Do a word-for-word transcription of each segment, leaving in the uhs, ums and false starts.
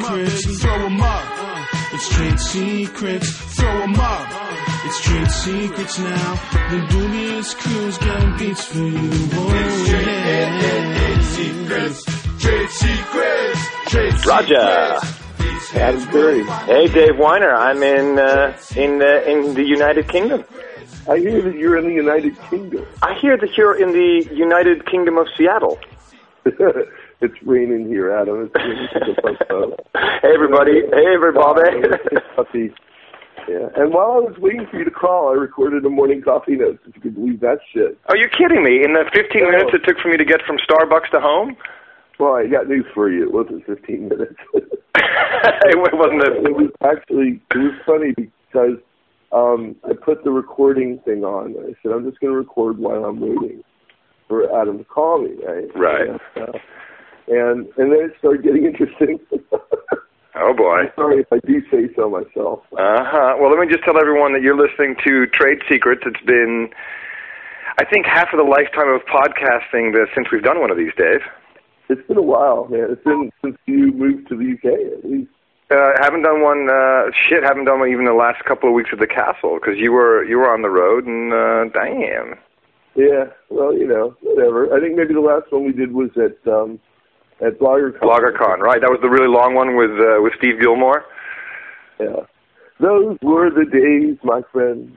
secrets, throw them up. It's trade secrets, throw them up. It's trade secrets now. The dubious crew's got beats for you. Whoa, it's trade, yeah. trade secrets, trade secrets, trade secrets. Roger. Adam Curry. Hey, Dave Weiner. I'm in uh, in uh, in the United Kingdom. I hear that you're in the United Kingdom. I hear that you're in the United Kingdom of Seattle. It's raining here, Adam. It's raining Hey, everybody. Hey, everybody. Yeah. And while I was waiting for you to call, I recorded a morning coffee note, if you could believe that shit. Are you kidding me? In the fifteen oh. minutes it took for me to get from Starbucks to home? Well, I got news for you. It wasn't fifteen minutes. It wasn't a... It was actually, it was funny because um, I put the recording thing on. I said, I'm just going to record while I'm waiting for Adam to call me. Right. Right. And, uh, and, and then it started getting interesting. Oh, boy. I'm sorry if I do say so myself. Uh-huh. Well, let me just tell everyone that you're listening to Trade Secrets. It's been, I think, half of the lifetime of podcasting that, since we've done one of these, Dave. It's been a while, man. It's been since you moved to the U K, at least. Uh, haven't done one, uh, shit, haven't done one even the last couple of weeks at the castle, because you were you were on the road, and uh, damn. Yeah, well, you know, whatever. I think maybe the last one we did was at um, at BloggerCon. BloggerCon, right. That was the really long one with uh, with Steve Gilmore. Yeah. Those were the days, my friend.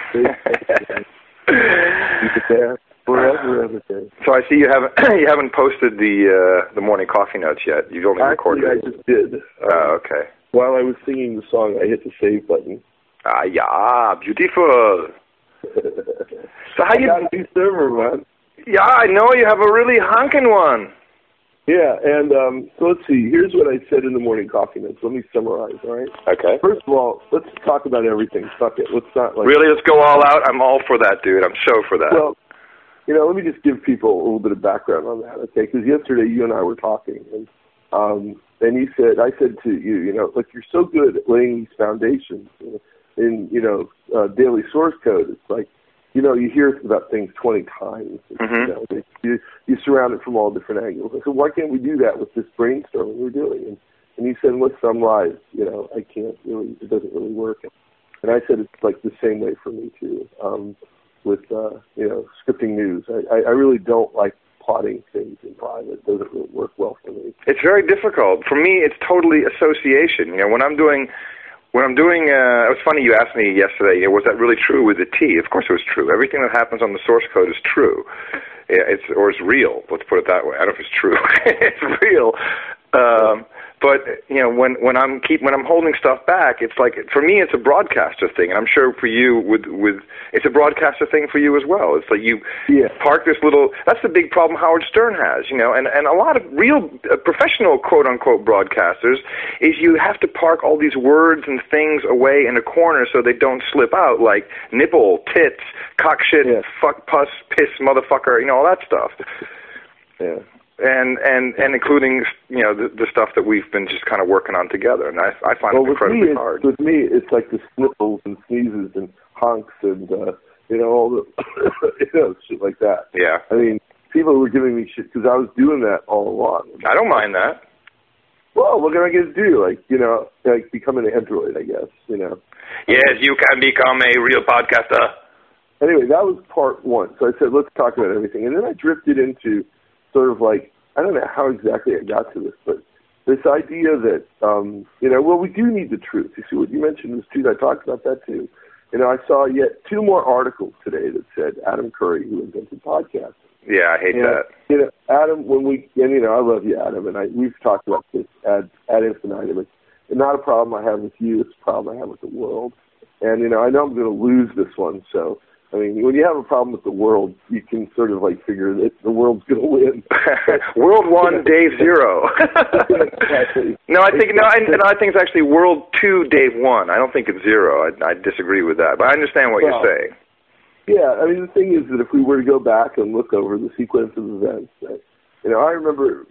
Keep it there. Forever, ever day. So I see you haven't you haven't posted the uh, the morning coffee notes yet. You've only Actually, recorded. I just did. Oh, okay. While I was singing the song, I hit the save button. Ah, yeah, beautiful. So how I you? got a new server, man. Yeah, I know you have a really honking one. Yeah, and um, so let's see. Here's what I said in the morning coffee notes. Let me summarize, all right? Okay. First of all, let's talk about everything. Fuck it. Let's not like really. Let's go all out. I'm all for that, dude. I'm so for that. Well, you know, let me just give people a little bit of background on that, okay? Because yesterday you and I were talking, and um, and you said, I said to you, you know, look, you're so good at laying these foundations in, in you know, uh, daily source code. It's like, you know, you hear about things twenty times. Mm-hmm. You know, you, you surround it from all different angles. I said, why can't we do that with this brainstorming we're doing? And, and you said, listen, I'm live. You know, I can't really, it doesn't really work. And I said, it's like the same way for me, too. Um, with, uh, you know, scripting news. I, I really don't like plotting things in private. It doesn't really work well for me. It's very difficult. For me, it's totally association. You know, when I'm doing, when I'm doing, uh, it was funny you asked me yesterday, you know, was that really true with the T? Of course it was true. Everything that happens on the source code is true. It's, or it's real. Let's put it that way. I don't know if it's true. It's real. Um, But you know, when when I'm keep when I'm holding stuff back, it's like for me, it's a broadcaster thing, and I'm sure for you, with with it's a broadcaster thing for you as well. It's like you yeah. park this little. That's the big problem Howard Stern has, you know, and and a lot of real uh, professional quote unquote broadcasters is you have to park all these words and things away in a corner so they don't slip out, like nipple, tits, cock, shit, yeah. fuck, puss, piss, motherfucker, you know, all that stuff. Yeah. And, and and including, you know, the, the stuff that we've been just kind of working on together. And I, I find well, it incredibly me, hard. With me, it's like the sniffles and sneezes and honks and, uh, you know, all the, you know, shit like that. Yeah. I mean, people were giving me shit because I was doing that all along. I don't mind that. Well, what can I get to do? Like, you know, like become an android, I guess, you know. Yes, you can become a real podcaster. Anyway, that was part one. So I said, let's talk about everything. And then I drifted into sort of like, I don't know how exactly I got to this, but this idea that, um, you know, well, we do need the truth. You see, what you mentioned was truth. I talked about that, too. You know, I saw yet two more articles today that said Adam Curry, who invented podcasting. Yeah, I hate and, that. You know, Adam, when we, and, you know, I love you, Adam, and I, we've talked about this ad, ad infinitum. It's not a problem I have with you. It's a problem I have with the world. And, you know, I know I'm going to lose this one, so... I mean, when you have a problem with the world, you can sort of like figure that the world's going to win. World one, Dave zero. Exactly. No, I think no, I, no, I think it's actually World two, Dave one. I don't think it's zero. I, I disagree with that, but I understand what well, you're saying. Yeah, I mean, the thing is that if we were to go back and look over the sequence of events, that, you know, I remember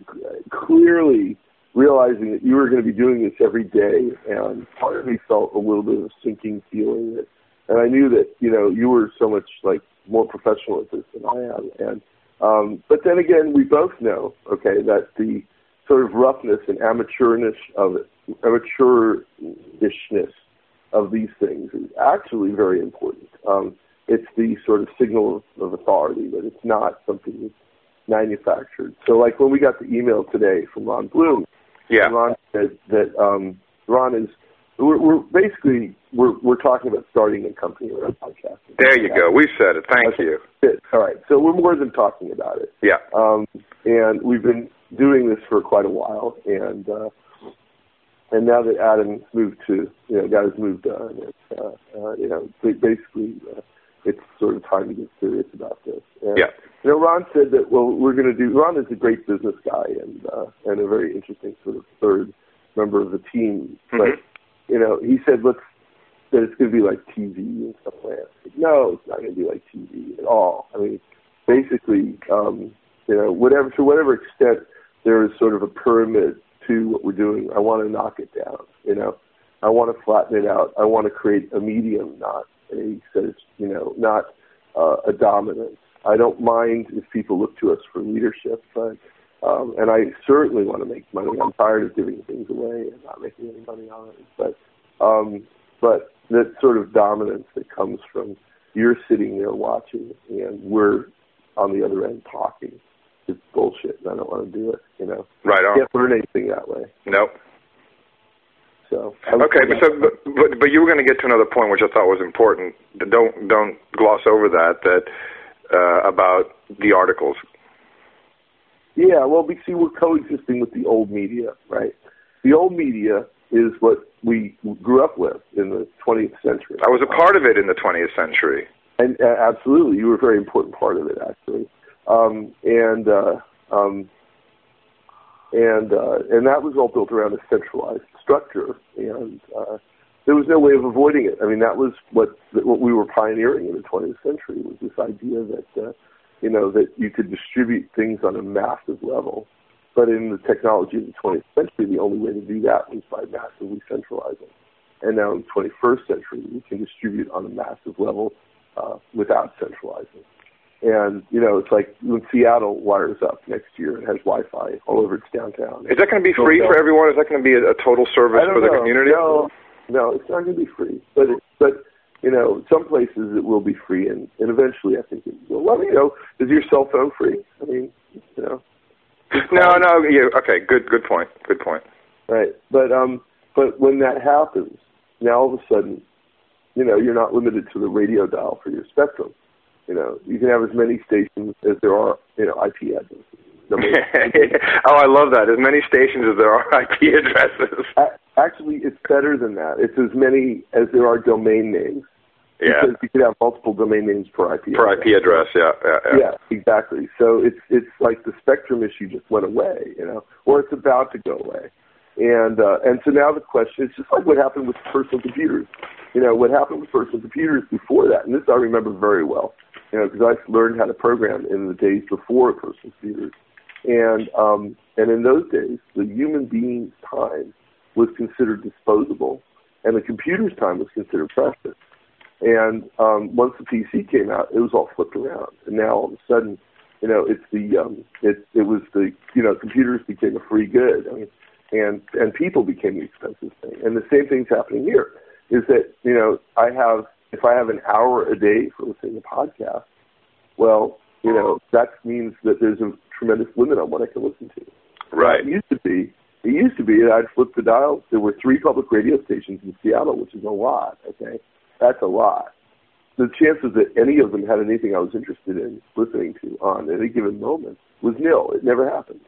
clearly realizing that you were going to be doing this every day, and part of me felt a little bit of a sinking feeling that. And I knew that, you know, you were so much, like, more professional at this than I am. And, um, but then again, we both know, okay, that the sort of roughness and amateurishness of it, amateurishness of these things is actually very important. Um, it's the sort of signal of, of authority that it's not something that's manufactured. So, like when we got the email today from Ron Bloom, yeah, Ron said that um, Ron is. We're, we're basically we're we're talking about starting a company around podcasting. There you go. We said it. Thank okay. you. Good. All right. So we're more than talking about it. Yeah. Um, and we've been doing this for quite a while, and uh, and now that Adam's moved to, you know, got his moved on, it's, uh, uh, you know, basically uh, it's sort of time to get serious about this. And, yeah. You know, Ron said that, well, we're going to do. Ron is a great business guy and uh, and a very interesting sort of third member of the team, mm-hmm. but. You know, he said, let's, that it's going to be like T V and stuff like that. Said, no, it's not going to be like T V at all. I mean, basically, um, you know, whatever, to whatever extent there is sort of a pyramid to what we're doing, I want to knock it down, you know. I want to flatten it out. I want to create a medium, not a, you know, not uh, a dominance. I don't mind if people look to us for leadership, but Um, and I certainly want to make money. I'm tired of giving things away and not making any money on it. But, um, but that sort of dominance that comes from you're sitting there watching and we're on the other end talking is bullshit, and I don't want to do it. You know, right on. I can't learn anything that way. Nope. So okay, but, so, but but but you were going to get to another point which I thought was important. Don't don't gloss over that. That uh, about the articles. Yeah, well, we see we're coexisting with the old media, right? The old media is what we grew up with in the twentieth century. I was a part of it in the twentieth century. And uh, absolutely, you were a very important part of it, actually. Um, and uh, um, and uh, and that was all built around a centralized structure, and uh, there was no way of avoiding it. I mean, that was what what we were pioneering in the twentieth century, was this idea that. Uh, you know, that you could distribute things on a massive level. But in the technology of the twentieth century, the only way to do that was by massively centralizing. And now in the twenty-first century, we can distribute on a massive level uh, without centralizing. And, you know, it's like when Seattle wires up next year and has Wi-Fi all over its downtown. Is that going to be free for everyone? Is that going to be a, a total service for the know. community? No, no, it's not going to be free. But it, but you know, some places it will be free, and, and eventually I think it will. Well, you know, is your cell phone free? I mean, you know. No, no, yeah, okay, good, good point, good point. Right, but um, but when that happens, now all of a sudden, you know, you're not limited to the radio dial for your spectrum. You know, you can have as many stations as there are, you know, I P addresses. Oh, I love that. As many stations as there are I P addresses. Actually, it's better than that. It's as many as there are domain names. Yeah. Because you could have multiple domain names per I P per address. I P address, yeah, yeah, yeah. Yeah, exactly. So it's it's like the spectrum issue just went away, you know, or it's about to go away. And uh, and so now the question, it's just like what happened with personal computers. You know, what happened with personal computers before that, and this I remember very well, you know, because I learned how to program in the days before personal computers. And um, and in those days, the human being's time was considered disposable, and the computer's time was considered precious. And um, once the P C came out, it was all flipped around. And now all of a sudden, you know, it's the um, it it was the you know computers became a free good, I mean, and and people became the expensive thing. And the same thing's happening here. Is that you know I have if I have an hour a day for listening to podcasts, well, you know that means that there's a tremendous limit on what I can listen to. Right. It used to be. It used to be that I'd flip the dial. There were three public radio stations in Seattle, which is a lot. Okay, that's a lot. The chances that any of them had anything I was interested in listening to on any given moment was nil. It never happened.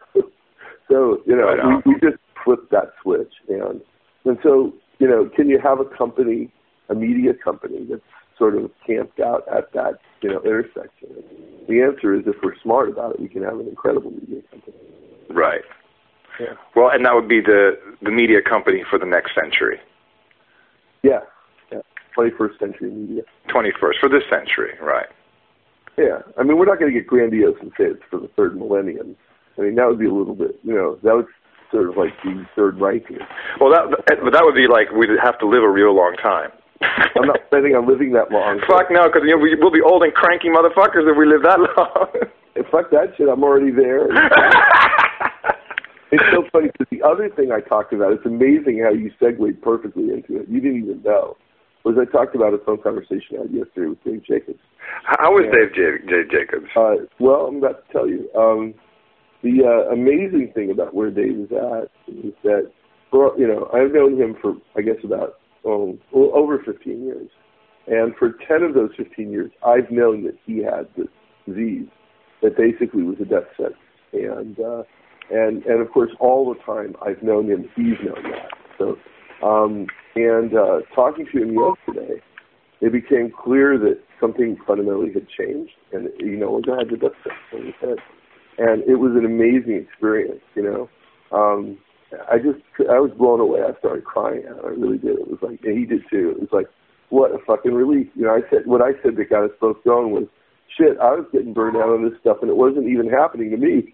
So you know, right we, we just flipped that switch, and and so you know, can you have a company, a media company that's sort of camped out at that you know intersection? The answer is, if we're smart about it, we can have an incredible media company. Right. Yeah. Well, and that would be the, the media company for the next century. Yeah. Yeah. twenty-first century media. twenty-first, for this century, right. Yeah. I mean, we're not going to get grandiose and say it's for the third millennium. I mean, that would be a little bit, you know, that would sort of like be third ranking. Well, that, but that would be like we'd have to live a real long time. I'm not planning on living that long. Fuck no, because you know, we, we'll be old and cranky motherfuckers if we live that long. Fuck that shit, I'm already there. It's so funny because the other thing I talked about, it's amazing how you segued perfectly into it. You didn't even know. Was I talked about a phone conversation I had yesterday with Dave Jacobs. How was and, Dave J- J- Jacobs? Uh, well, I'm about to tell you. Um, the uh, amazing thing about where Dave is at is that, for, you know, I've known him for, I guess, about um, well, over fifteen years. And for ten of those fifteen years, I've known that he had this disease that basically was a death sentence. And, uh, and, and of course, all the time I've known him, he's known that. So, um, and uh, talking to him yesterday, it became clear that something fundamentally had changed. And, you know, I had the death sentence on his head. And it was an amazing experience, you know. Um, I just, I was blown away. I started crying out. I really did. It was like, and he did too. It was like, what a fucking relief. You know, I said, what I said that got us both going was, shit, I was getting burned out on this stuff and it wasn't even happening to me.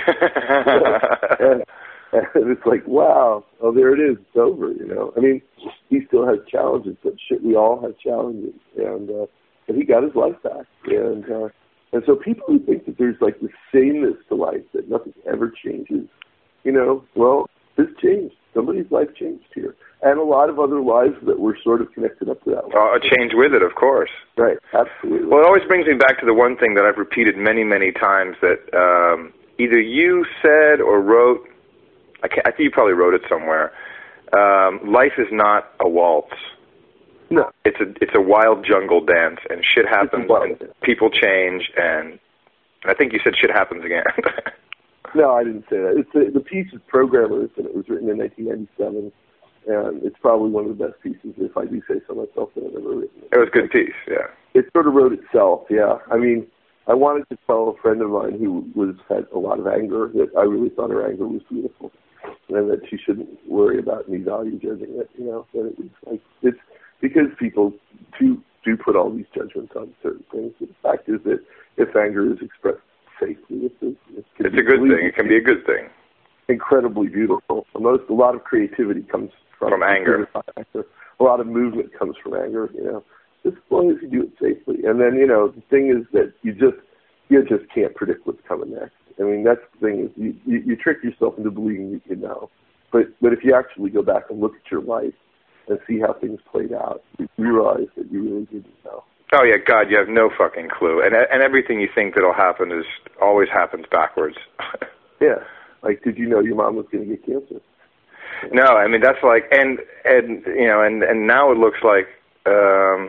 and, and it's like, wow, oh, there it is. It's over, you know. I mean, he still has challenges, but shit, we all have challenges. And, uh, and he got his life back. And, uh, and so people who think that there's like the sameness to life, that nothing ever changes, you know, well, this changed. Somebody's life changed here. And a lot of other lives that were sort of connected up to that life. Oh, a change with it, of course. Right, absolutely. Well, it always brings me back to the one thing that I've repeated many, many times, that um, either you said or wrote, I, can't, I think you probably wrote it somewhere, um, life is not a waltz. No. It's a it's a wild jungle dance, and shit happens, and dance. People change, and I think you said shit happens again. No, I didn't say that. It's a, the piece is Programmers, and it was written in nineteen ninety-seven, and it's probably one of the best pieces, if I do say so myself, that I've ever written. It was a good piece, yeah. It sort of wrote itself, yeah. I mean, I wanted to tell a friend of mine who was had a lot of anger that I really thought her anger was beautiful, and that she shouldn't worry about me value judging it, you know. That it was like, it's because people do, do put all these judgments on certain things. But the fact is that if anger is expressed safely, it's a, it's it's a good thing. It can be a good thing. Incredibly beautiful. Most, a lot of creativity comes from, from anger. A lot of movement comes from anger, you know. Just as long as you do it safely. And then, you know, the thing is that you just you just can't predict what's coming next. I mean, that's the thing is you, you, you trick yourself into believing you can know. But but if you actually go back and look at your life and see how things played out, you realize that you really didn't know. Oh, yeah, God, you have no fucking clue. And and everything you think that'll happen is always happens backwards. Yeah. Like, did you know your mom was going to get cancer? No, I mean, that's like, and, and you know, and, and now it looks like, um,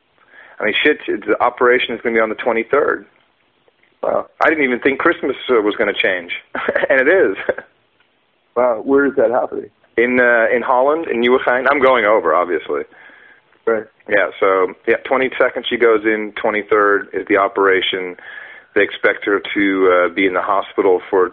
I mean, shit, the operation is going to be on the twenty-third. Wow. I didn't even think Christmas uh, was going to change, and it is. Wow, where is that happening? In uh, in Holland, in Nieuwegein. I'm going over, obviously. Right. Yeah, so, yeah, twenty-second she goes in, twenty-third is the operation. They expect her to uh, be in the hospital for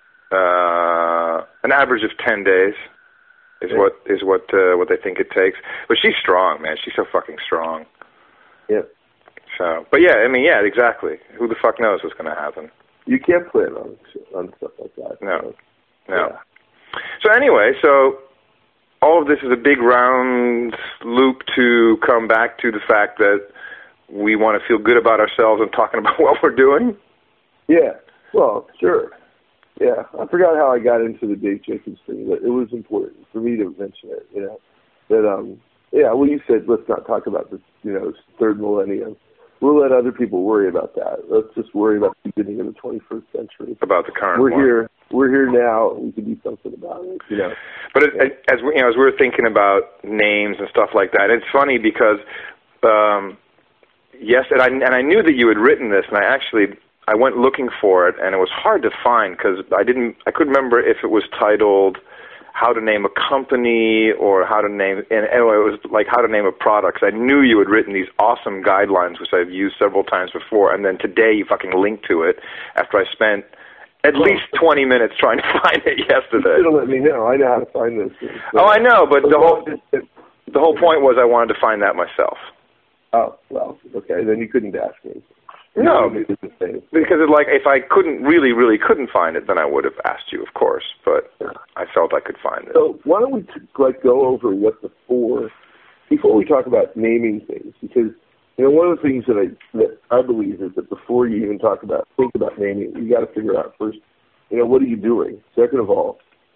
uh, an average of ten days is yeah. what is what uh, what they think it takes. But she's strong, man. She's so fucking strong. Yeah. So, but yeah, I mean, yeah, exactly. Who the fuck knows what's going to happen? You can't plan on on stuff like that. No, so. no. Yeah. So anyway, so all of this is a big round loop to come back to the fact that we want to feel good about ourselves and talking about what we're doing. Yeah. Well, sure. Yeah. I forgot how I got into the Dave Jacobs thing, but it was important for me to mention it. You know that. Um. Yeah. Well, you said let's not talk about this. You know, third millennium. We'll let other people worry about that. Let's just worry about the beginning of the twenty-first century. About the current We're one. here. We're here now. We can do something about it, you know. But it, it, as we, you know, as we were thinking about names and stuff like that, it's funny because, um, yes, and I and I knew that you had written this, and I actually I went looking for it, and it was hard to find because I didn't I couldn't remember if it was titled How to Name a Company or How to Name, and anyway, it was like How to Name a Product. I knew you had written these awesome guidelines, which I've used several times before, and then today you fucking linked to it after I spent at least twenty minutes trying to find it yesterday. You should have let me know. I know how to find this. So, oh, I know, but the whole the whole point was I wanted to find that myself. Oh, well, okay, then you couldn't ask me. No, because it's like if I couldn't really, really couldn't find it, then I would have asked you, of course. But I felt I could find it. So why don't we like go over what the four before we talk about naming things? Because you know one of the things that I that I believe is that before you even talk about think about naming, you got to figure out first, you know, what are you doing? Second of all,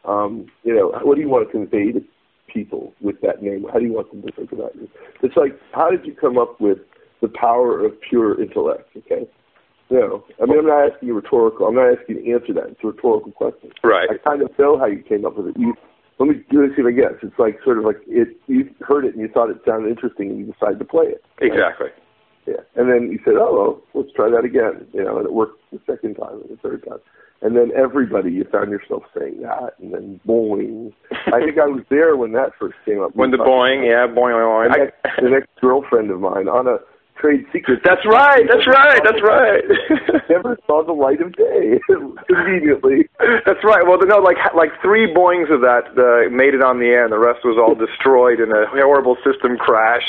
Um, you know, what do you want to convey to people with that name? How do you want them to think about you? It's like, how did you come up with the power of pure intellect? Okay, no, I mean, I'm not asking you rhetorical. I'm not asking you to answer that. It's a rhetorical question. Right. I kind of know how you came up with it. You, let me do this if I guess. It's like sort of like it. You heard it and you thought it sounded interesting and you decided to play it. Right? Exactly. Yeah, and then you said, "Oh, well, let's try that again." You know, and it worked the second time and the third time. And then everybody, you found yourself saying that, and then boing. I think I was there when that first came up. When the boing, yeah, boing, boing. The next, the next girlfriend of mine on a trade secret. That's right, that's right, that's right. Never saw the light of day, conveniently. That's right. Well, no, like like three boings of that uh, made it on the air, and the rest was all destroyed in a horrible system crash.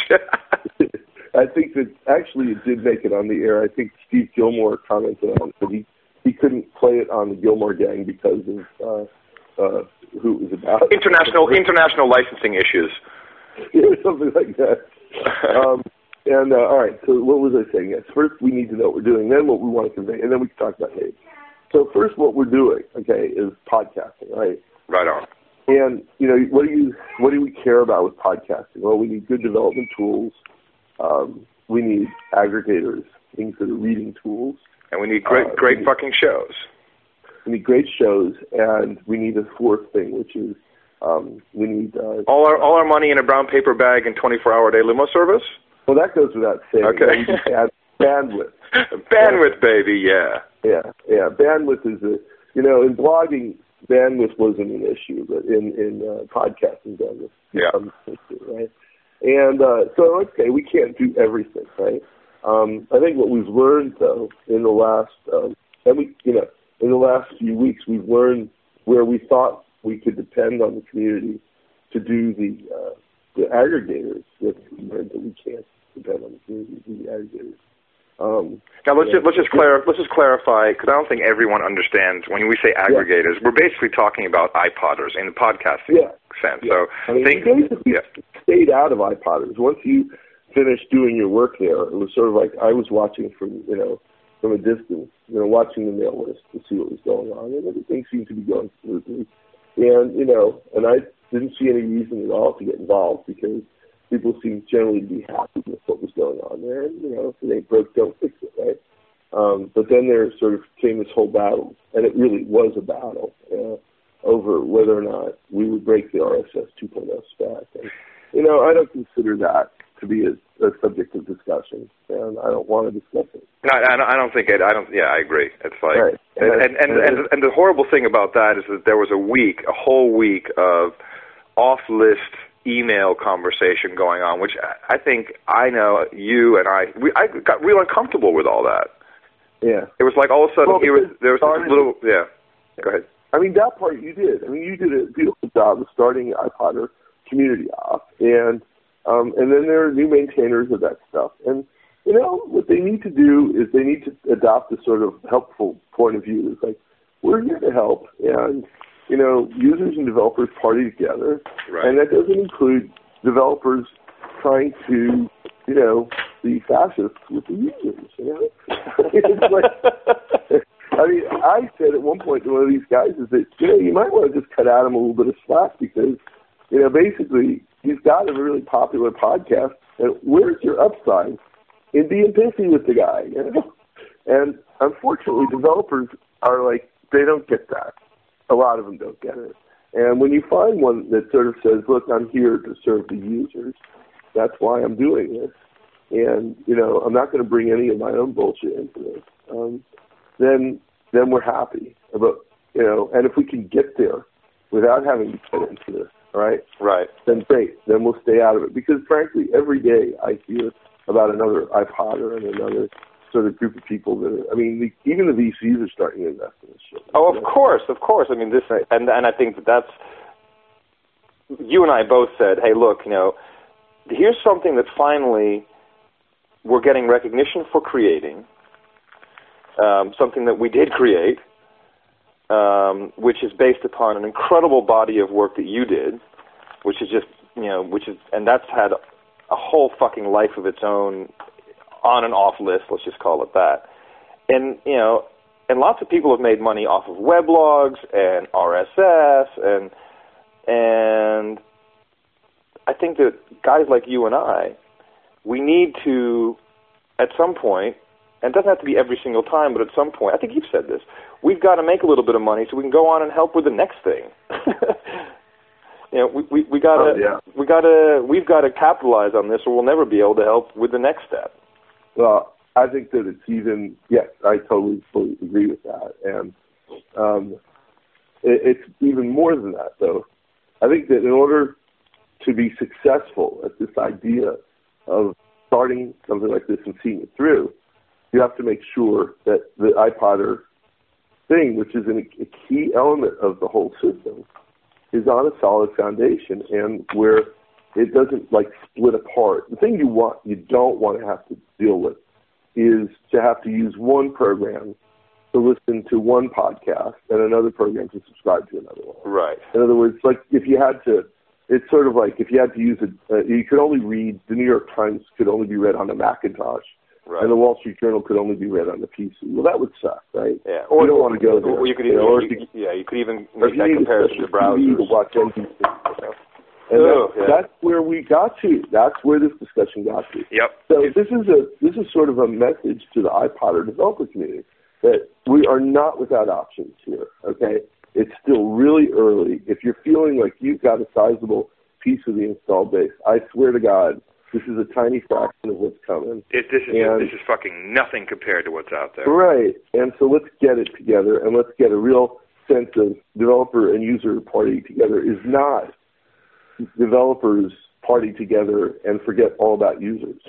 I think that actually it did make it on the air. I think Steve Gilmore commented on it, but he, he couldn't play it on the Gilmore Gang because of uh, uh, who it was about. International international licensing issues. Yeah, something like that. Um, and, uh, all right, so what was I saying? Yes, first we need to know what we're doing, then what we want to convey, and then we can talk about names. So first what we're doing, okay, is podcasting, right? Right on. And, you know, what do you what do we care about with podcasting? Well, we need good development tools. Um, we need aggregators, things that are reading tools. And we need great, uh, great we need, fucking shows. We need great shows, and we need a fourth thing, which is um, we need uh, all our all our money in a brown paper bag and twenty-four hour day limo service. Well, that goes without saying. Okay. We need add bandwidth. Bandwidth, baby, yeah. Yeah, yeah. Bandwidth is a you know in blogging bandwidth wasn't an issue, but in in uh, podcasting bandwidth yeah. becomes an issue, right? And uh, so, okay, we can't do everything, right? Um, I think what we've learned, though, in the last, um, and we, you know, in the last few weeks, we've learned where we thought we could depend on the community to do the uh, the aggregators. We learned that we can't depend on the community to do the aggregators. Um, now let's yeah. just let's just clarify. Let's just clarify because I don't think everyone understands when we say aggregators. Yeah. We're basically talking about iPodders in the podcasting yeah. sense. Yeah. So I mean, think, you basically yeah. stayed out of iPodders. Once you finished doing your work there, it was sort of like I was watching from you know from a distance, you know, watching the mail list to see what was going on, and everything seemed to be going smoothly. And you know, and I didn't see any reason at all to get involved because people seemed generally to be happy with what was going on there. And, you know, if it ain't broke, don't fix it, right? Um, but then there sort of came this whole battle, and it really was a battle uh, over whether or not we would break the R S S two point oh spec. And, you know, I don't consider that to be a, a subject of discussion, and I don't want to discuss it. No, I don't, I don't think it. I don't. Yeah, I agree. It's like, right. and, and, and, and, and, and the horrible thing about that is that there was a week, a whole week of off-list email conversation going on, which I think I know you and I, we, I got real uncomfortable with all that. Yeah. It was like all of a sudden well, it was, there was this little, yeah, go ahead. I mean, that part you did. I mean, you did a beautiful job of starting iPodder community off, and um, and then there are new maintainers of that stuff. And, you know, what they need to do is they need to adopt a sort of helpful point of view. It's like, we're here to help, and you know, users and developers party together, right. And that doesn't include developers trying to, you know, be fascists with the users. You know, it's like, I mean, I said at one point to one of these guys is that you know you might want to just cut out him a little bit of slack because you know basically he's got a really popular podcast, and where's your upside in being pissy with the guy? You know, and unfortunately, developers are like they don't get that. A lot of them don't get it. And when you find one that sort of says, look, I'm here to serve the users, that's why I'm doing this, and, you know, I'm not going to bring any of my own bullshit into this, um, then then we're happy. About, you know, and if we can get there without having to get into this, all right? Right. Then great. Then we'll stay out of it. Because, frankly, every day I hear about another iPodder and another sort of group of people that are, I mean, the, even the V Cs are starting to invest in this shit. Oh, of course, of course. I mean, this, right. and and I think that that's, you and I both said, hey, look, you know, here's something that finally we're getting recognition for creating, um, something that we did create, um, which is based upon an incredible body of work that you did, which is just, you know, which is, and that's had a whole fucking life of its own, on and off list, let's just call it that. And, you know, and lots of people have made money off of weblogs and R S S, and and I think that guys like you and I, we need to, at some point, and it doesn't have to be every single time, but at some point, I think you've said this, we've got to make a little bit of money so we can go on and help with the next thing. You know, we we, we gotta oh, yeah. we gotta we've got to capitalize on this, or we'll never be able to help with the next step. Well, I think that it's even yes, I totally fully agree with that, and um, it, it's even more than that, though. I think that in order to be successful at this idea of starting something like this and seeing it through, you have to make sure that the iPodder thing, which is an, a key element of the whole system, is on a solid foundation and where it doesn't like split apart. The thing you want, you don't want to have to deal with is to have to use one program to listen to one podcast and another program to subscribe to another one. Right. In other words, like if you had to, it's sort of like if you had to use a, uh, you could only read, the New York Times could only be read on a Macintosh. Right. And the Wall Street Journal could only be read on the P C. Well, that would suck, right? Yeah. Or you don't want to go there. Or you could you even, know, you, you, yeah, you could even make that comparison to browsers. To watch N B C, you know? And oh, that's, yeah. that's where we got to. That's where this discussion got to. Yep. So this is a this is sort of a message to the iPodder developer community that we are not without options here. Okay, it's still really early. If you're feeling like you've got a sizable piece of the install base, I swear to God, this is a tiny fraction of what's coming. It, this is and, this is fucking nothing compared to what's out there. Right. And so let's get it together, and let's get a real sense of developer and user party together is not developers party together and forget all about users.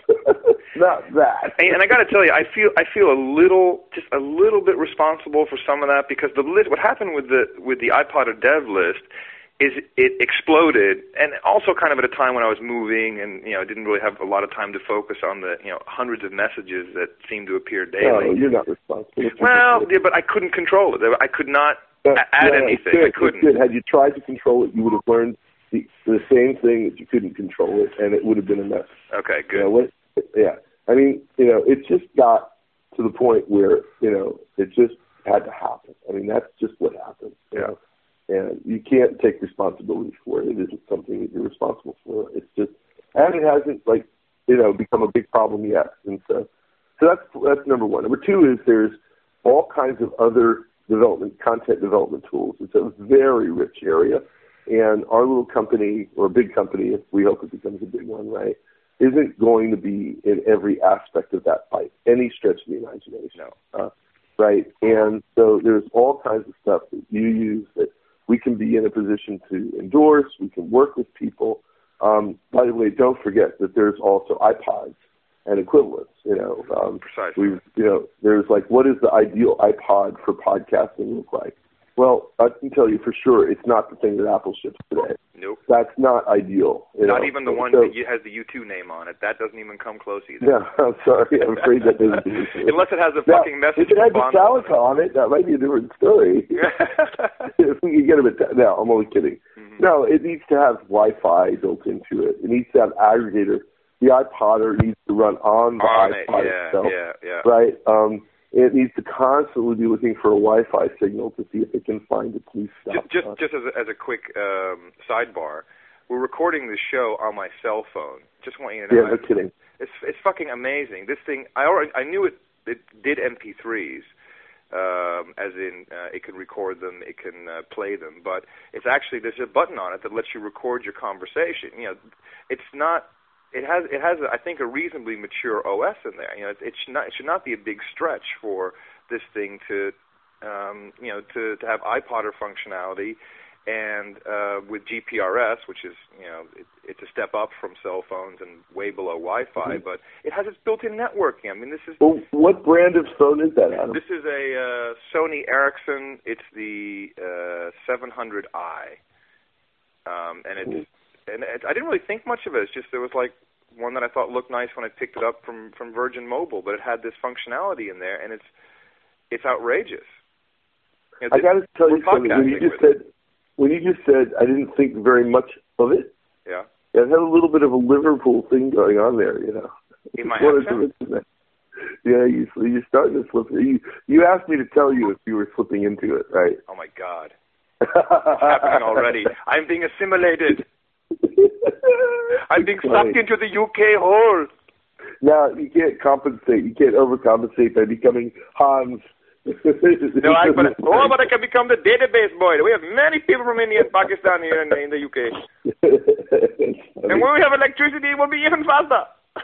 Not that. And, and I got to tell you, I feel I feel a little, just a little bit responsible for some of that because the list. What happened with the with the iPodder dev list is it exploded, and also kind of at a time when I was moving and you know didn't really have a lot of time to focus on the you know hundreds of messages that seemed to appear daily. No, you're not responsible. Well, yeah, but I couldn't control it. I could not uh, add no, anything. Good, I couldn't. Good. Had you tried to control it, you would have learned the, the same thing that you couldn't control it, and it would have been a mess. Okay, good. You know, what, yeah, I mean, you know, it just got to the point where you know it just had to happen. I mean, that's just what happened. You yeah. know? And you can't take responsibility for it. It isn't something that you're responsible for. It's just, and it hasn't like, you know, become a big problem yet. And so, so that's that's number one. Number two is there's all kinds of other development, content development tools. It's a very rich area, and our little company or a big company, if we hope it becomes a big one, right, isn't going to be in every aspect of that by any stretch of the imagination. No. Uh, right, and so there's all kinds of stuff that you use that we can be in a position to endorse. We can work with people. Um, by the way, don't forget that there's also iPods and equivalents. You know, um, precisely. We, you know, there's like, what is the ideal iPod for podcasting look like? Well, I can tell you for sure, it's not the thing that Apple ships today. Nope. That's not ideal. You not know? even the one so, that has the U two name on it. That doesn't even come close either. Yeah, I'm sorry. I'm afraid that doesn't do it. Unless it has a now, fucking message. If it had from Metallica on it, that might be a different story. If we could get a bit. No, I'm only kidding. Mm-hmm. No, it needs to have Wi-Fi built into it. It needs to have aggregator. The iPodder needs to run on the on iPod it. Yeah, itself. yeah, yeah. Right? Um, it needs to constantly be looking for a Wi-Fi signal to see if it can find its new stuff. Just, just, just as a, as a quick um, sidebar, we're recording this show on my cell phone. Just want you to know. Yeah, no kidding. It's it's fucking amazing. This thing, I already I knew it. It did M P threes, um, as in uh, it can record them, it can uh, play them. But it's actually there's a button on it that lets you record your conversation. You know, it's not. It has, it has, I think, a reasonably mature O S in there. You know, it, it should not, it should not be a big stretch for this thing to, um, you know, to, to have iPodder functionality, and uh, with G P R S, which is, you know, it, it's a step up from cell phones and way below Wi-Fi, mm-hmm. but it has its built-in networking. I mean, this is. Well, what brand of phone is that, Adam? This is a uh, Sony Ericsson. It's the uh, seven hundred i, um, and it's. Mm-hmm. And I didn't really think much of it. It's just there was like one that I thought looked nice when I picked it up from, from Virgin Mobile, but it had this functionality in there, and it's it's outrageous. You know, I got to tell you something. When you just said, it. when you just said, I didn't think very much of it. Yeah. It had a little bit of a Liverpool thing going on there, you know. In my accent? Yeah, you, you're starting to slip. You, you asked me to tell you if you were slipping into it, right? Oh, my God. It's happening already. I'm being assimilated. I'm being sucked into the U K hole. Now, you can't compensate. You can't overcompensate by becoming Hans. No, I, but, oh, but I can become the database boy. We have many people from India and Pakistan here in, in the U K. And when we have electricity, it will be even faster.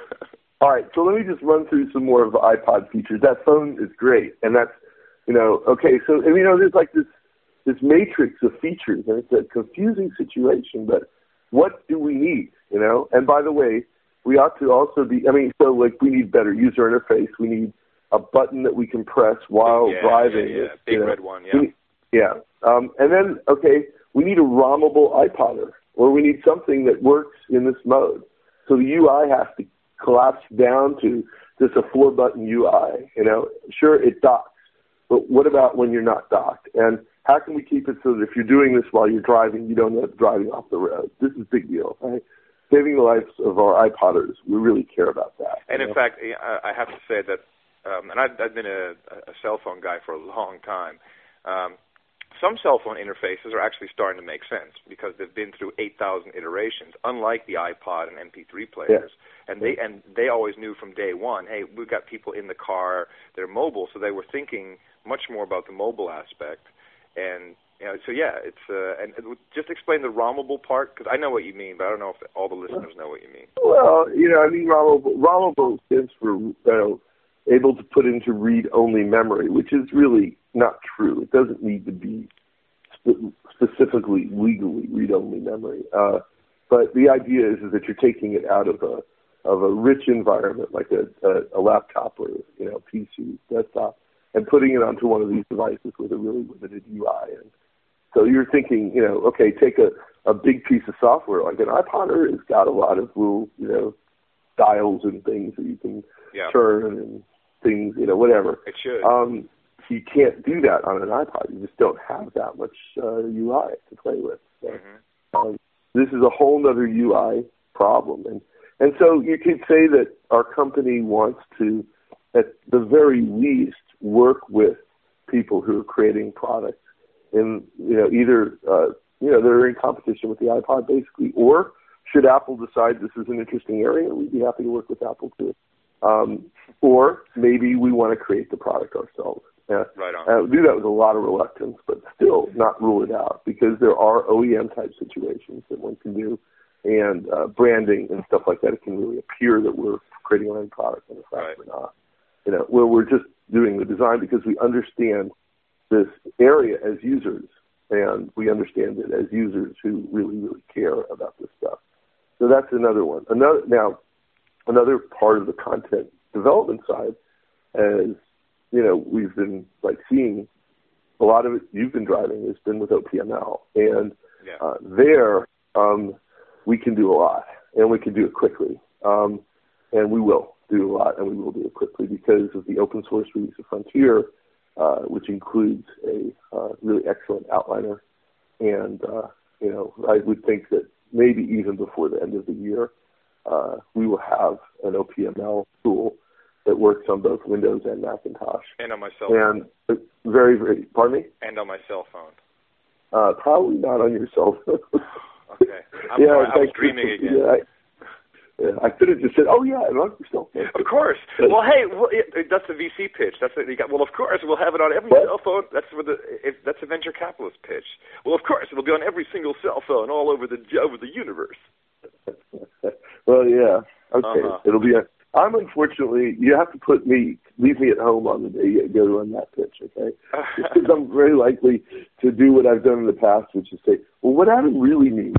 All right, so let me just run through some more of the iPod features. That phone is great, and that's, you know, okay, so, and, you know, there's like this, this matrix of features, and it's a confusing situation, but what do we need, you know? And by the way, we ought to also be, I mean, so, like, we need better user interface. We need a button that we can press while yeah, driving. Yeah, yeah, big you know? red one, yeah. We, yeah. Um, and then, okay, we need a ROMable iPodder, or we need something that works in this mode. So the U I has to collapse down to just a four-button U I, you know. Sure, it docks, but what about when you're not docked? And how can we keep it so that if you're doing this while you're driving, you don't end up driving off the road? This is a big deal, right? Saving the lives of our iPodders, we really care about that. And in know? fact, I have to say that, um, and I've, I've been a, a cell phone guy for a long time, um, some cell phone interfaces are actually starting to make sense because they've been through eight thousand iterations, unlike the iPod and M P three players. Yeah. And they and they always knew from day one, hey, we've got people in the car, they're mobile, so they were thinking much more about the mobile aspect. And you know, so yeah, it's uh, and just explain the ROMable part because I know what you mean, but I don't know if all the listeners know what you mean. Well, you know, I mean, ROMable, ROMable stands for you know, able to put into read-only memory, which is really not true. It doesn't need to be spe- specifically legally read-only memory. Uh, but the idea is, is that you're taking it out of a of a rich environment like a, a, a laptop or you know P C, desktop, and putting it onto one of these devices with a really limited U I. And so you're thinking, you know, okay, take a, a big piece of software like an iPodder. It's got a lot of little, you know, dials and things that you can yeah. turn and things, you know, whatever. It should. Um, you can't do that on an iPod. You just don't have that much uh, U I to play with. So, mm-hmm. um, this is a whole other U I problem. And, and so you could say that our company wants to, at the very least, work with people who are creating products in, you know, either, uh, you know, they're in competition with the iPod basically, or should Apple decide this is an interesting area, we'd be happy to work with Apple too. Um, or maybe we want to create the product ourselves. Uh, right on. Uh, do that with a lot of reluctance, but still not rule it out because there are O E M type situations that one can do, and uh, branding and stuff like that. It can really appear that we're creating our own product, and in fact right. we're not. You know, where we're just doing the design because we understand this area as users, and we understand it as users who really, really care about this stuff. So that's another one. Another now, another part of the content development side, as you know, we've been like seeing a lot of it. You've been driving has been with O P M L, and yeah. uh, there um, we can do a lot, and we can do it quickly, um, and we will do a lot, and we will do it quickly because of the open source release of Frontier, uh, which includes a uh, really excellent outliner. And, uh, you know, I would think that maybe even before the end of the year, uh, we will have an O P M L tool that works on both Windows and Macintosh. And on my cell phone. And very, very, pardon me? And on my cell phone. Uh, probably not on your cell phone. Okay. I'm yeah, sorry, I was dreaming again. Yeah, I, Yeah, I could have just said, "Oh yeah, and on your cell phone." Of course. Well, hey, well, it, that's the V C pitch. That's what you got. Well, of course, we'll have it on every what? cell phone. That's where the if, that's a venture capitalist pitch. Well, of course, it'll be on every single cell phone all over the over the universe. Well, yeah. Okay, uh-huh. It'll be. A, I'm unfortunately, you have to put me, leave me at home on the day you go to run that pitch. Okay, because I'm very likely to do what I've done in the past, which is say, "Well, what Adam really means."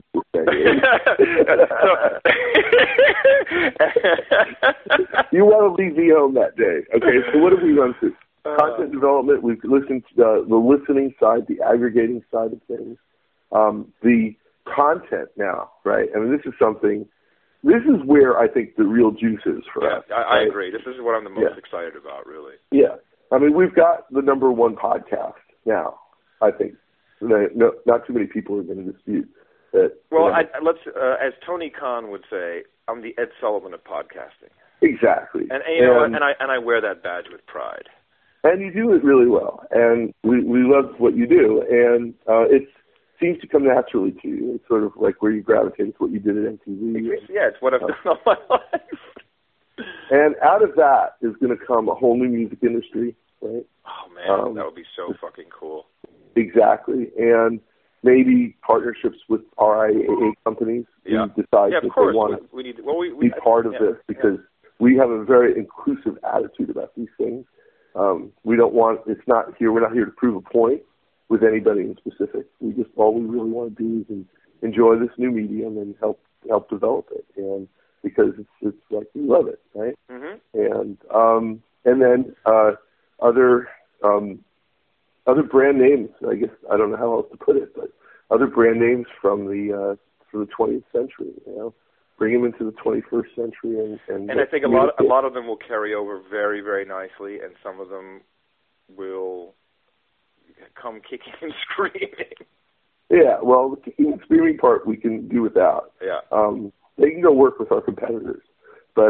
You want to leave me home that day. Okay, so what have we run through? Uh, Content development, we've listened to the, the listening side, the aggregating side of things. Um, the content now, right? I mean, this is something, this is where I think the real juice is for yeah, us. I, I right? agree. This is what I'm the most yeah. excited about, really. Yeah. I mean, we've got the number one podcast now, I think. No, no, not too many people are going to dispute that. Well, you know, I, let's, uh, as Tony Khan would say, I'm the Ed Sullivan of podcasting. Exactly. And, and you know, and, and I and I wear that badge with pride. And you do it really well, and we we love what you do, and uh, it seems to come naturally to you. It's sort of like where you gravitate. It's what you did at M T V. It's, yeah, it's what I've uh, done all my life. And out of that is going to come a whole new music industry, right? Oh man, um, that would be so fucking cool. Exactly, and maybe partnerships with R I A A companies yeah. who decide yeah, that course. they want we, we need to well, we, we, be I, part of yeah, this because yeah. we have a very inclusive attitude about these things. Um, we don't want, it's not here, we're not here to prove a point with anybody in specific. We just, all we really want to do is enjoy this new medium and help help develop it. And because it's, it's like, we love it, right? Mm-hmm. And um, and then uh, other um, other brand names, I guess, I don't know how else to put it, but other brand names from the uh, from the twentieth century, you know, bring them into the twenty-first century, and and, and I think a lot a lot of them will carry over very very nicely, and some of them will come kicking and screaming. Yeah, well, the kicking and screaming part we can do without. Yeah, um, they can go work with our competitors, but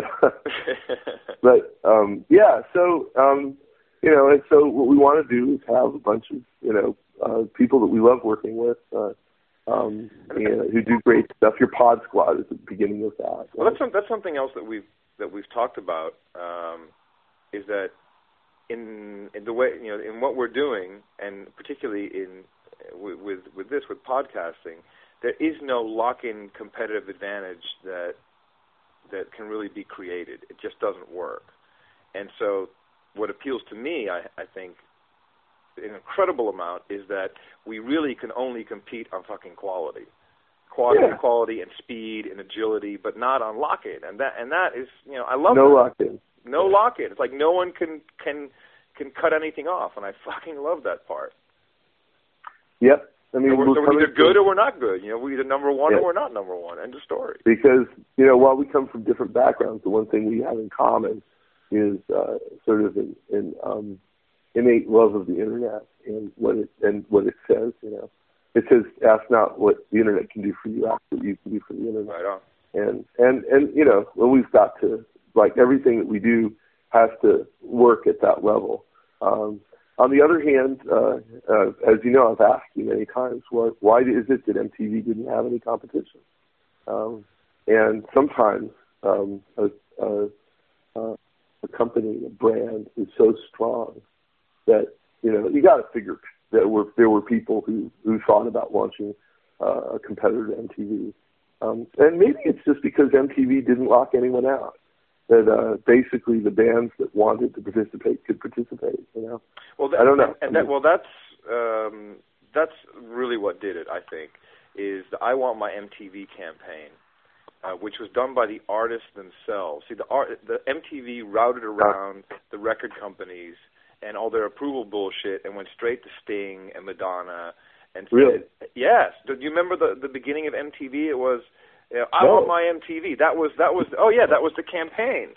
but um, yeah. So um, you know, and so what we want to do is have a bunch of you know uh, people that we love working with. Uh, Um, you know, who do great stuff. Your Pod Squad is the beginning of that. Right? Well, that's some, that's something else that we've that we've talked about. Um, is that in, in the way you know in what we're doing, and particularly in with, with with this with podcasting, there is no lock-in competitive advantage that that can really be created. It just doesn't work. And so, what appeals to me, I, I think. An incredible amount is that we really can only compete on fucking quality, quality, yeah. quality, and speed and agility, but not on lock-in. And that and that is, you know, I love no that. lock-in. No yeah. lock-in. It's like no one can can can cut anything off, and I fucking love that part. Yep. I mean, so we're, we're, so we're either good to, or we're not good. You know, we're either number one yeah. or we're not number one. End of story. Because you know, while we come from different backgrounds, the one thing we have in common is uh, sort of in. in um, innate love of the internet and what it and what it says. You know, it says, "Ask not what the internet can do for you, ask what you can do for the internet." Right on. And and and you know, well, we've got to like everything that we do has to work at that level. Um, on the other hand, uh, uh, as you know, I've asked you many times, why why is it that M T V didn't have any competition? Um, and sometimes um, a, a, a company, a brand, is so strong that, you know, you got to figure that were, there were people who, who thought about launching uh, a competitor to M T V. Um, and maybe it's just because M T V didn't lock anyone out, that uh, basically the bands that wanted to participate could participate, you know? Well, that, I don't know. And, and I that, mean, well, that's, um, that's really what did it, I think, is the I Want My M T V campaign. Uh, which was done by the artists themselves. See, the art, the M T V routed around the record companies and all their approval bullshit and went straight to Sting and Madonna. And really? Said, yes. Do you remember the the beginning of M T V? It was, you know, I no. Want My M T V. That was that was. Oh yeah, that was the campaign.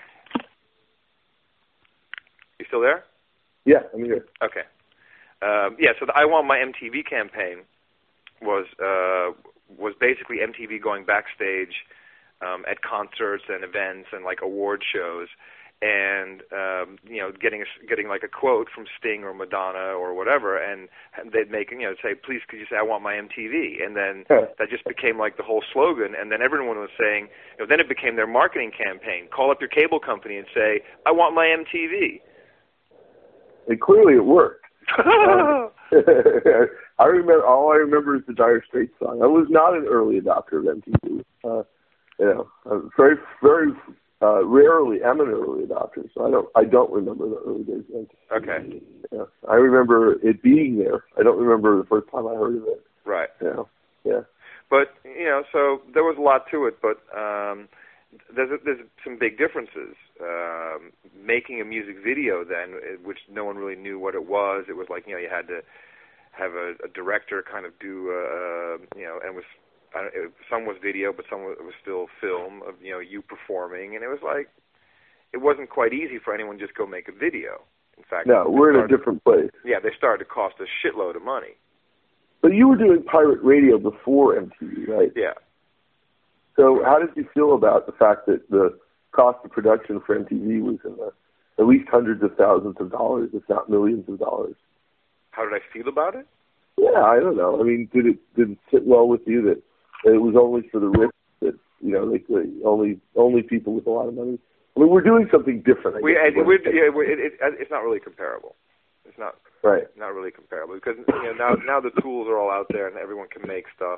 You still there? Yeah, I'm here. Okay. Um, yeah. So the I Want My M T V campaign was. Uh, was basically M T V going backstage um, at concerts and events and like award shows, and um, you know, getting a, getting like a quote from Sting or Madonna or whatever, and they'd make, you know, say, "Please, could you say I want my M T V?" And then huh. that just became like the whole slogan, and then everyone was saying, you know, then it became their marketing campaign: call up your cable company and say, "I want my M T V." And clearly, it worked. um, I remember all I remember is the Dire Straits song. I was not an early adopter of M T V. Uh, you know, I'm very, very uh, rarely am an early adopter, so I don't, I don't remember the early days of M T V. Okay. Yeah, I remember it being there. I don't remember the first time I heard of it. Right. Yeah. Yeah. But you know, so there was a lot to it, but um, there's a, there's some big differences. Um, making a music video then, which no one really knew what it was. It was like, you know, you had to have a, a director kind of do, uh, you know, and it was uh, it, some was video, but some was, it was still film of, you know, you performing, and it was like, it wasn't quite easy for anyone to just go make a video. In fact, no, we're started, in a different place. Yeah, they started to cost a shitload of money. But you were doing pirate radio before M T V, right? Yeah. So how did you feel about the fact that the cost of production for M T V was in the, at least hundreds of thousands of dollars, if not millions of dollars. How did I feel about it? Yeah, I don't know. I mean, did it did it sit well with you that it was only for the rich, that, you know, like the only only people with a lot of money? I mean, we're doing something different. I we, guess, it, we're, yeah, we're, it, it, it's not really comparable. It's not right. Not really comparable because you know now now the tools are all out there and everyone can make stuff.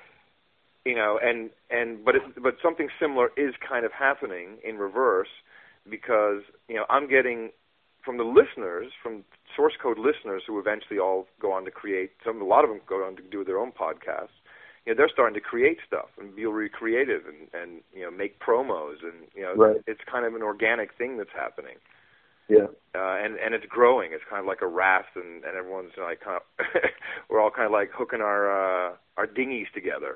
You know, and and but it, but something similar is kind of happening in reverse because you know I'm getting from the listeners, from source code listeners who eventually all go on to create. Some a lot of them go on to do their own podcasts. You know, they're starting to create stuff and be really creative and, and you know make promos and you know right. it's kind of an organic thing that's happening. Yeah. Uh, and and it's growing. It's kind of like a raft, and, and everyone's like kind of we're all kind of like hooking our uh, our dinghies together.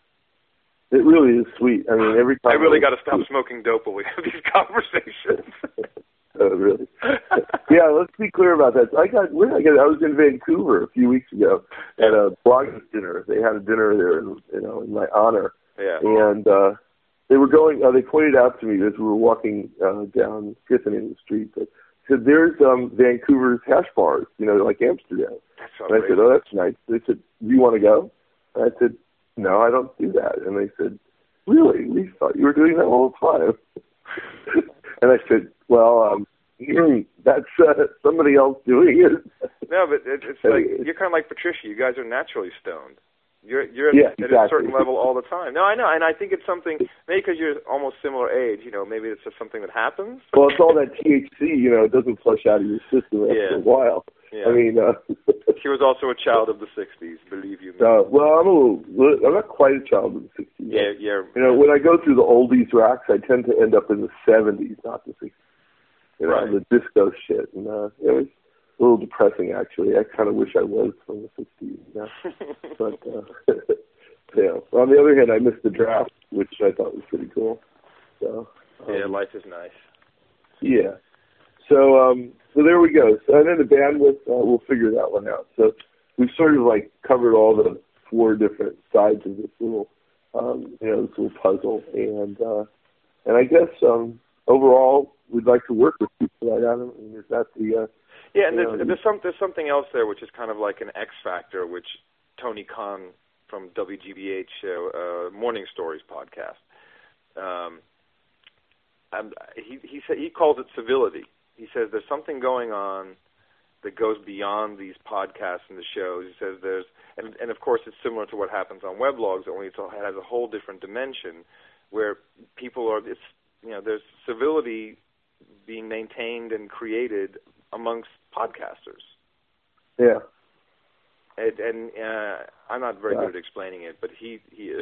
It really is sweet. I mean, every time I really got to stop smoking dope when we have these conversations. Oh, really? Yeah, let's be clear about that. I got, where did I get? I was in Vancouver a few weeks ago at a bloggers dinner. They had a dinner there, in, you know, in my honor. Yeah. And uh, they were going. Uh, they pointed out to me as we were walking uh, down Fifth and Main Street. They said, "There's um, Vancouver's hash bars, you know, like Amsterdam." That's and I said, "Oh, that's nice." They said, "Do you want to go?" And I said, "No, I don't do that." And they said, "Really? We thought you were doing that all the time." And I said, "Well, um, that's uh, somebody else doing it." No, but it, it's like you're kind of like Patricia. You guys are naturally stoned. You're you're yeah, at, exactly. at a certain level all the time. No, I know, and I think it's something maybe because you're almost similar age. You know, maybe it's just something that happens. Well, it's all that T H C. You know, it doesn't flush out of your system after yeah. a while. Yeah. I mean, uh, she was also a child of the sixties. Believe you me. Uh, well, I'm a little. I'm not quite a child of the sixties. Yeah, yeah. You know, when I go through the oldies racks, I tend to end up in the seventies, not the sixties. You know, right. the disco shit, and uh, it was a little depressing actually. I kind of wish I was from the sixties. You know? But uh, yeah. Well, on the other hand, I missed the draft, which I thought was pretty cool. So um, yeah, life is nice. Yeah. So um, so there we go. So, and then the bandwidth, uh, we'll figure that one out. So we've sort of like covered all the four different sides of this little, um, you know, this little puzzle, and uh, and I guess um, overall we'd like to work with people like that. I mean, is that the uh, yeah? And there's, know, there's some there's something else there which is kind of like an X factor, which Tony Khan from W G B H uh, uh, Morning Stories podcast. Um, and he he said he calls it civility. He says there's something going on that goes beyond these podcasts and the shows. He says there's, and, and of course it's similar to what happens on weblogs, only it has a whole different dimension where people are, it's, you know, there's civility being maintained and created amongst podcasters. Yeah. And, and uh, I'm not very yeah. good at explaining it, but he, he is.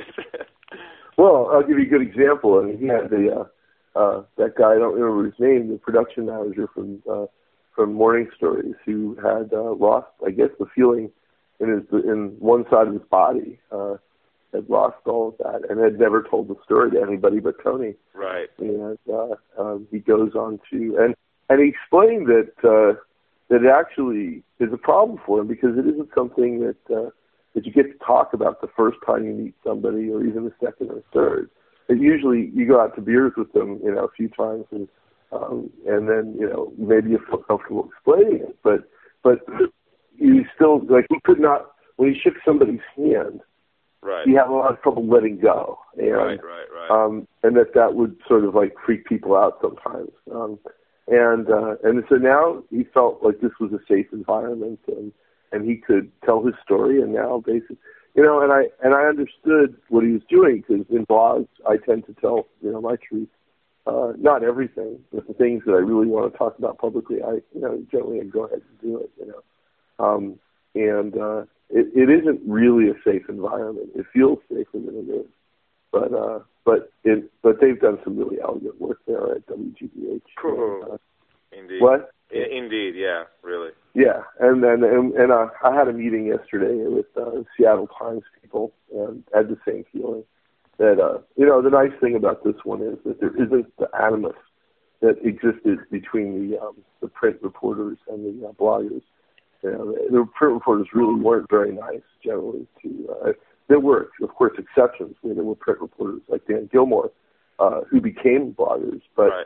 Well, I'll give you a good example. I mean, he had the, uh, Uh, that guy, I don't remember his name, the production manager from uh, from Morning Stories, who had uh, lost, I guess, the feeling in his in one side of his body, uh, had lost all of that, and had never told the story to anybody but Tony. Right. And uh, um, he goes on to, and and he explained that uh, that it actually is a problem for him because it isn't something that uh, that you get to talk about the first time you meet somebody, or even the second or third. It usually you go out to beers with them, you know, a few times, and um, and then you know maybe you feel comfortable explaining it, but but you still like he could not when he shook somebody's hand, right? He had a lot of trouble letting go, and right, right, right. Um, and that that would sort of like freak people out sometimes, um, and uh, and so now he felt like this was a safe environment, and and he could tell his story, and now basically. You know, and I and I understood what he was doing because in blogs I tend to tell you know my truth, uh, not everything, but the things that I really want to talk about publicly. I you know generally I go ahead and do it. You know, um, and uh, it, it isn't really a safe environment. It feels safer than it is, but uh, but it but they've done some really elegant work there at W G B H. Cool. And, uh, Indeed. What? Indeed, yeah, really. Yeah, and then and, and uh, I had a meeting yesterday with uh, Seattle Times people, and had the same feeling that uh, you know the nice thing about this one is that there isn't the animus that existed between the um, the print reporters and the uh, bloggers. You know, the print reporters really weren't very nice generally. To uh, there were, of course, exceptions where there were print reporters like Dan Gilmore uh, who became bloggers, but right.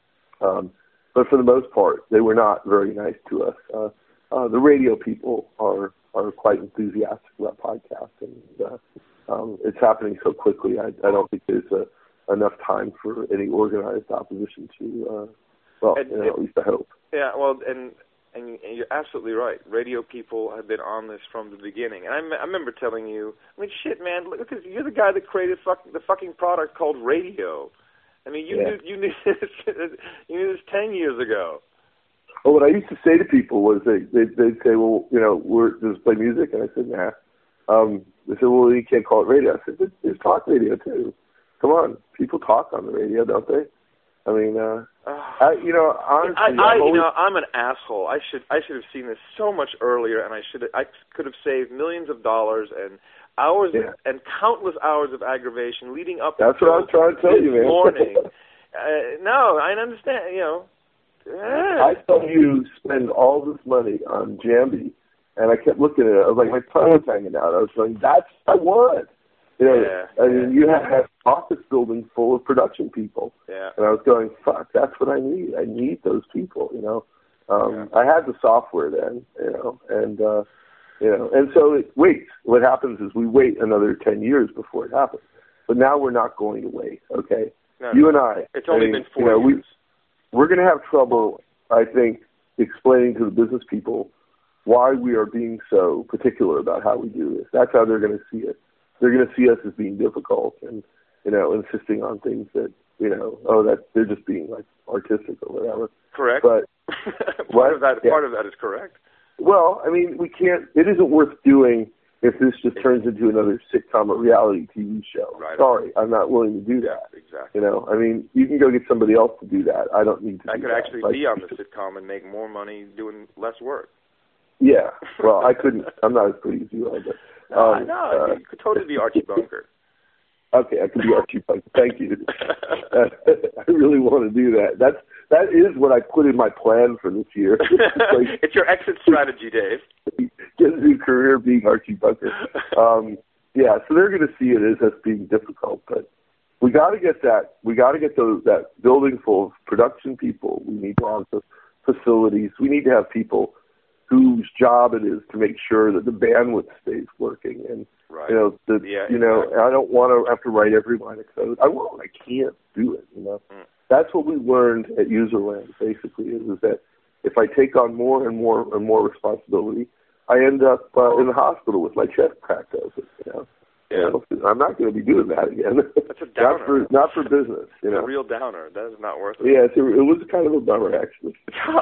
um, but for the most part, they were not very nice to us. Uh, uh, the radio people are are quite enthusiastic about podcasts, and uh, um, it's happening so quickly. I, I don't think there's a, enough time for any organized opposition to. Uh, well, and, you know, and, at least I hope. Yeah, well, and. And you're absolutely right. Radio people have been on this from the beginning. And I, me- I remember telling you, I mean, shit, man, look at this. You're the guy that created fuck, the fucking product called radio. I mean, you yeah. knew you knew this, you knew this ten years ago. Well, what I used to say to people was they they'd, they'd say, well, you know, we're just play music, and I said, nah. Um, they said, well, you can't call it radio. I said, there's talk radio too. Come on, people talk on the radio, don't they? I mean, uh, I, you know, honestly, I, I always, you know, I'm an asshole. I should, I should have seen this so much earlier, and I should, I could have saved millions of dollars and hours yeah. and countless hours of aggravation leading up. That's what I was trying to tell this you, man. Morning. uh, no, I understand. You know, uh. I saw you spend all this money on Jambi, and I kept looking at it. I was like, my tongue was hanging out. I was going, that's what I want. You know, yeah, I mean, yeah. you have an office building full of production people. Yeah. And I was going, fuck, that's what I need. I need those people, you know. Um, yeah. I had the software then, you know, and, uh, you know, and so it waits. What happens is we wait another ten years before it happens. But now we're not going to wait, okay? No, you no. and I. It's only I mean, been four you know, years. We, we're going to have trouble, I think, explaining to the business people why we are being so particular about how we do this. That's how they're going to see it. They're going to see us as being difficult and, you know, insisting on things that, you know, oh, that they're just being like artistic or whatever. Correct. But part what? of that, yeah. part of that is correct. Well, I mean, we can't. It isn't worth doing if this just turns into another sitcom or reality T V show. Right. Sorry, I'm not willing to do that. Yeah, exactly. You know, I mean, you can go get somebody else to do that. I don't need to. I do could that. actually like, be on the sitcom and make more money doing less work. Yeah. Well, I couldn't. I'm not as pretty as you are, but. No, Um, no, uh, you could totally be Archie Bunker. Okay, I could be Archie Bunker. Thank you. uh, I really want to do that. That's that is what I put in my plan for this year. Like, it's your exit strategy, Dave. Get a new career being Archie Bunker. Um, yeah, so they're going to see it as us being difficult, but we got to get that. We got to get those that building full of production people. We need to have the facilities. We need to have people whose job it is to make sure that the bandwidth stays working. And, right. you know, the, yeah, you know, exactly. I don't want to have to write every line of code. I won't. I can't do it, you know. Mm. That's what we learned at Userland, basically, is, is that if I take on more and more and more responsibility, I end up uh, in the hospital with my chest cracked open, you know. Yeah. You know, I'm not going to be doing that again. That's a downer. not for not for business, you it's know. a real downer. That is not worth it. Yeah, it's a, it was kind of a bummer, actually.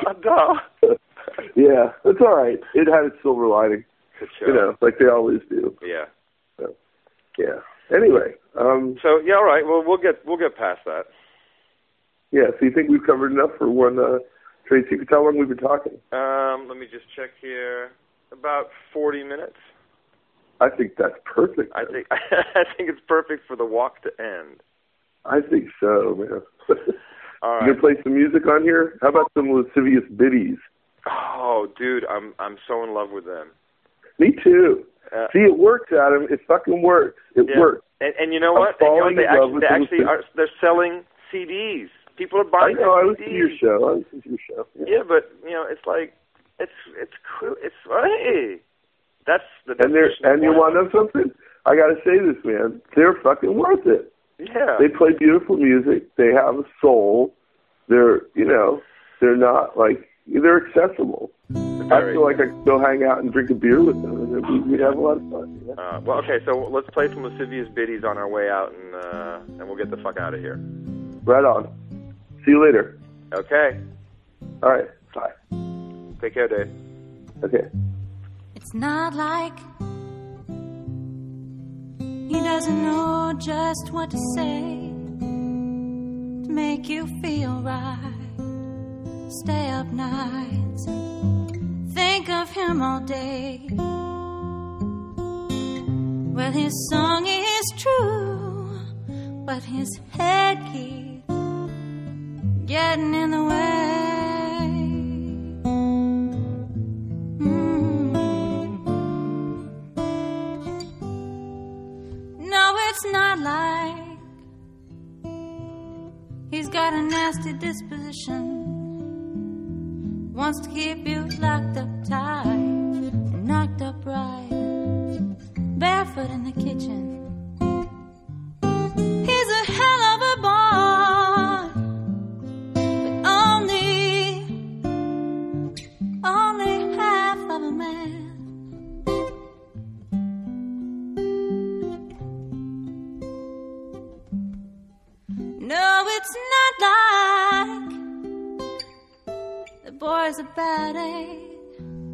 Duh. Yeah, it's all right. It had its silver lining, you know, like they always do. Yeah. So, yeah. Anyway. Um, so yeah, all right. Well, we'll get we'll get past that. Yeah. So you think we've covered enough for one uh, trade secret? How long we've been talking? Um, let me just check here. About forty minutes. I think that's perfect. I think I think it's perfect for the walk to end. I think so, man. All right. You gonna play some music on here? How about some lascivious biddies? Oh, dude, I'm I'm so in love with them. Me too. Uh, See, it works, Adam. It fucking works. It yeah. works. And, and you know I'm what? And, you know, falling they in love actually, with they them actually too. are. They're selling C Ds. People are I buying. know. I C listen Ds. to your show. I listen to your show. Yeah, yeah but you know, it's like it's it's cool. It's hey, that's the and they're definition of and you porn. want to know something? I got to say this, man. They're fucking worth it. Yeah. They play beautiful music. They have a soul. They're, you know, they're not like, they're accessible. Very. I feel like I could go hang out and drink a beer with them, and we'd have a lot of fun. You know? uh, well, okay, so let's play some lascivious biddies on our way out, and uh, and we'll get the fuck out of here. Right on. See you later. Okay. All right. Bye. Take care, Dave. Okay. It's not like he doesn't know just what to say to make you feel right. Stay up nights and think of him all day. Well, his song is true, but his head keeps getting in the way. Mm. No, it's not like He's got a nasty disposition, wants to keep you locked up tight and knocked up right, barefoot in the kitchen. He's a hell of a boy, but only, only half of a man. No, it's not like the boy's a bad egg,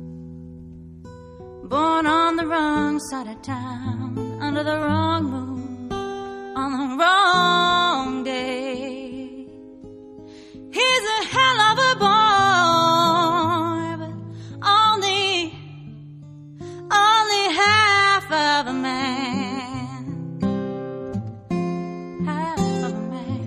born on the wrong side of town, under the wrong moon, on the wrong day. He's a hell of a boy, but only, only half of a man. Half of a man.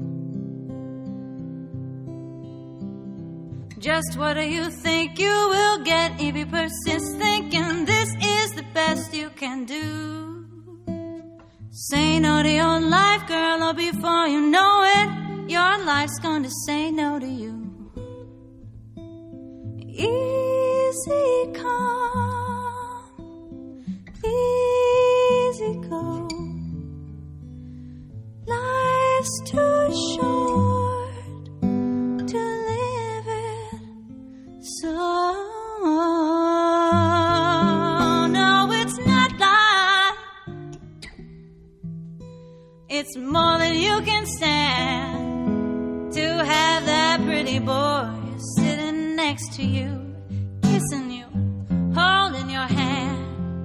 Just what do you think you will get if you persist thinking this is the best you can do? Say no to your life, girl, or before you know it, your life's going to say no to you. Easy come, easy go. Life's too short to live it so. No, it's not like it's more than you can stand to have that pretty boy sitting next to you, kissing you, holding your hand.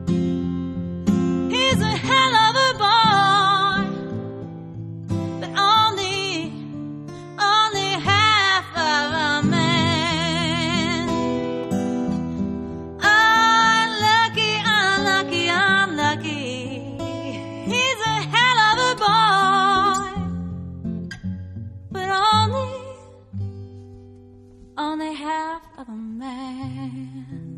He's a hell of a boy, but only, only half of a man. Unlucky, unlucky, unlucky. He's a hell of a boy, but only, only half of a man.